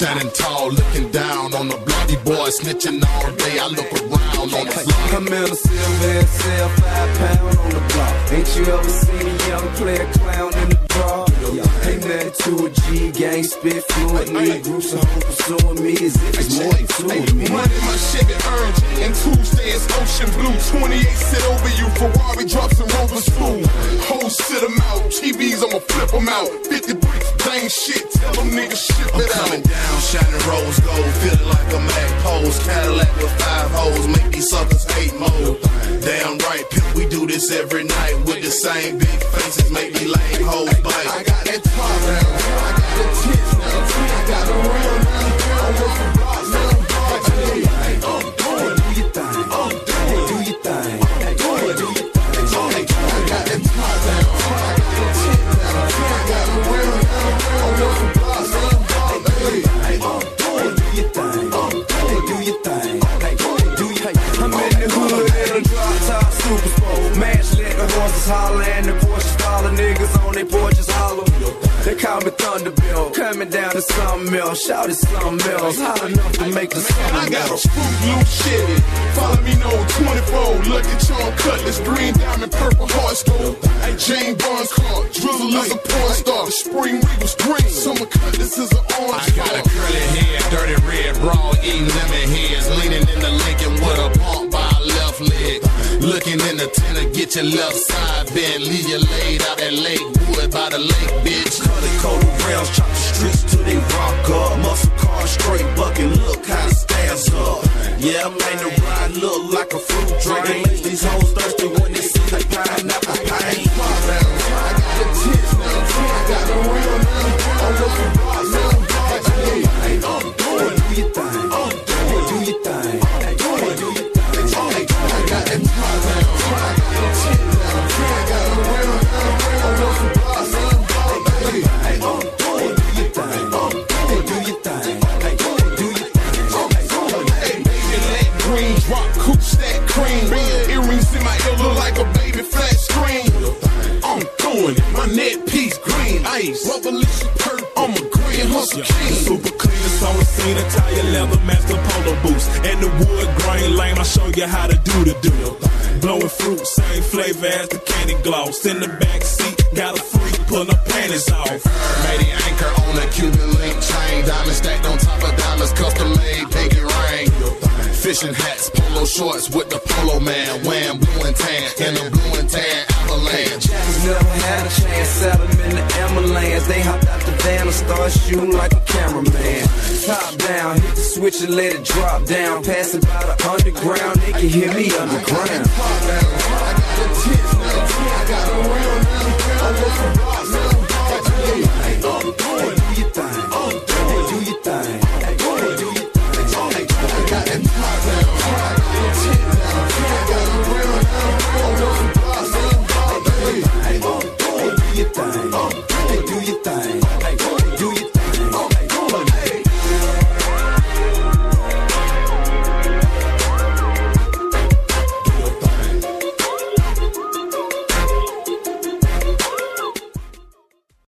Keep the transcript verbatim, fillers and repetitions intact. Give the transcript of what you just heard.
Standing tall, looking down on the bloody boy, snitching all day. I look around on the block. I'm in a silver cell, five pound on the block. Ain't you ever seen a young player clown in the draw? Ain't nothing to a G, gang spit fluently. Groups of hoes pursuing me as if it's more than two of me. One in my Chevy Orange, and Tuesday is ocean blue. twenty-eight sit over you, Ferrari drops and Rover's fool. Hoes sit them out, T Vs I'ma flip them out. fifty bricks, dang shit, tell them niggas ship it out. I'm coming down, shining rose gold, feeling like a Mac pose. Cadillac with five hoes, make these suckers hate mode. Damn right, pimp, we do this every night. With the same big faces, make me lame hoes bite. I got that top now, I got the tits now, I got the real now, I'm with the blocks now. I'm doing, do your thing, I'm doing, do your thing, I'm doing, do your thing. I got that top now, I got the tits now, I got the real now, I'm with the blocks now. I'm doing, do your thing, I'm doing, do your thing, do your thing. I'm in the hood in a drop top super sport. Mash liquor, horses holler, and the Porsche dollar niggas on they porches holler. They call me Thunderbill, coming down to something else. Shout it something else, hot enough to make the sun. I got a spook blue Chevy, follow me no twenty-four. Lucky Charm Cutlass, green diamond, purple heart scope. Hey, Jane Barnes car, Drizzle is a porn star. Spring Regal's green, Summer Cutlass is an orange. I got a curly hair, dirty red bra, eating lemon heads, leaning in the Lincoln with a pump by a left leg. Looking in the tenor, get your left side bent, leave you laid out at Lake Wood by the lake, bitch. Color coded rounds, chop the streets till they rock up. Muscle car straight bucket, look how it stands up. Yeah, I made the ride look like a fruit drink. It makes these hoes thirsty when they see the pineapple pain. I got the tits now, I got the real now, I'm with the blocks now. I'm doing, do your thing, I'm doing, do your thing, I'm doing, do your thing. I got that top now, I got the tits now, I got the real now, I'm with the blocks now. I'm doing, do your thing, I'm doing, do your thing, I'm doing, do your thing. Hey, baby, leg green, drop coupe, stack cream. Earrings in my ear look like a baby flat screen. I'm doing it, my neck piece green ice. Revolution perk, I'm a green hustle king. Super clean, it's on the scene, Italian leather, master polo boots. And the wood grain lane, I'll show you how to do the do. Blowing fruit, same flavor as the candy gloss. In the back seat, got a freak, pull her panties off. Made the anchor on a Cuban link chain. Diamond stacked on top of diamonds, custom made, pinky ring. Fishing hats, polo shorts with the polo man. Wham, blue and tan, and the blue and tan avalanche. Jackers never had a chance, sat them in the ambulance. They hopped out the van and started shooting like a cameraman. Top down, hit the switch and let it drop down. Pass it by the underground, they can hear me underground. I got the tits now, I got the real now, I'm with the blocks now.